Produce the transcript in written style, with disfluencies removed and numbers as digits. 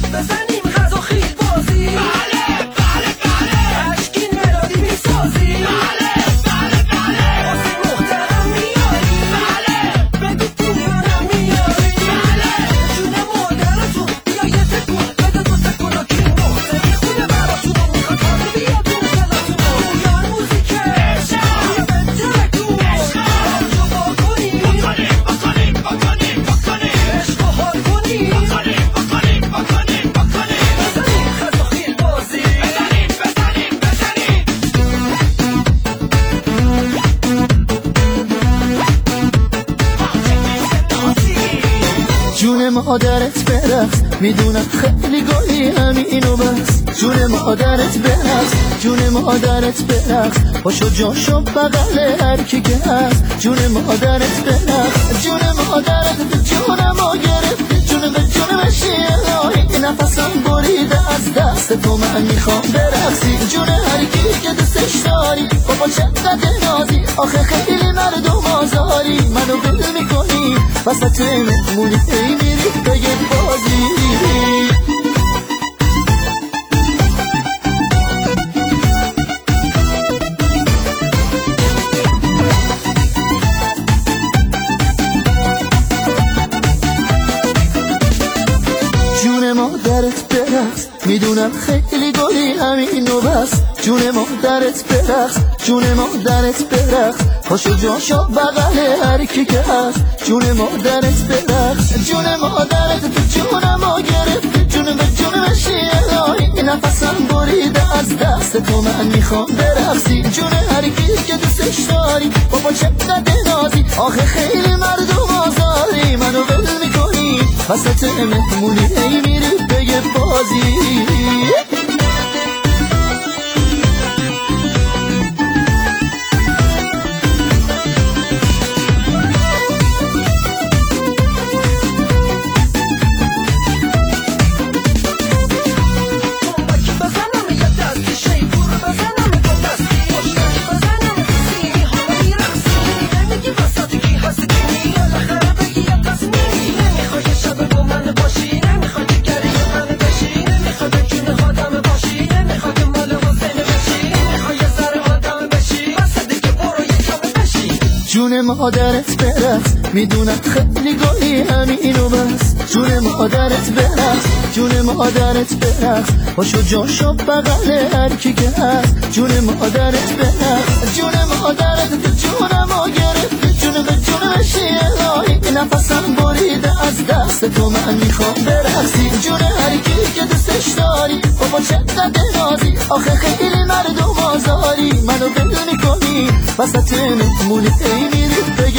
بزنیم غذا خیل بازی. بله بله بله. اشکین ملودی میسازی. بله بله بله. واسه محترم میاری. بله. بگو تو منم میاری. بله. جون مادرتون بیا یه تکون بده دو تکون و کی مختری خونه براتون رو میخواد همه بیا دون دلتون رو بیار موزیکه بیا به ترکون جو با کنی عشق و حال کنی بزنیم غذا خیل بازی. جون مادرت برقص میدونم خیلی گاهی همینو بس. جون مادرت برقص جون مادرت برقص پاشو جاشو بغل هر کی که هست. جون مادرت برقص جون مادرت به جونمو گرفت جون به جون بشی الهی نفسم بریده از دست تو من میخوام برقصی. جون هر کی که دوستش داری بابا چقدر نازی آخه خیلی مردم آزاری منو ول میکنی وسط مهمونی ای میری بگه بازی. جون مادرت برقص میدونم خیلی گلی همینو بس. جون مادرت برقص جون مادرت برقص پاشو جاشو بغل هر کی که هست. جون مادرت برقص جون مادرت تو جونمو گرفت جون به جون بشی الهی نفسم بریده از دست تو من میخوام برقصی. جون هر کی که دوستش داری بابا چقدر نازی آخه خیلی مردم آزاری منو ول میکنی وسط مهمونی ای میری بگه بازی. جون مادرت برقص میدونم خیلی گاهی همینو بس. جون مادرت برقص جون مادرت برقص پاشو جاشو بغل هر کی که هست. جون مادرت برقص جون مادرت تو جونمو گرفت جون به جون بشی الهی نفسم بریده از دست تو من میخوام برقصی. جون هر کی که دوستش داری بابا چقدر نازی آخه خیلی مردم آزاری منو ول میکنی وسط مهمونی ای میری بگه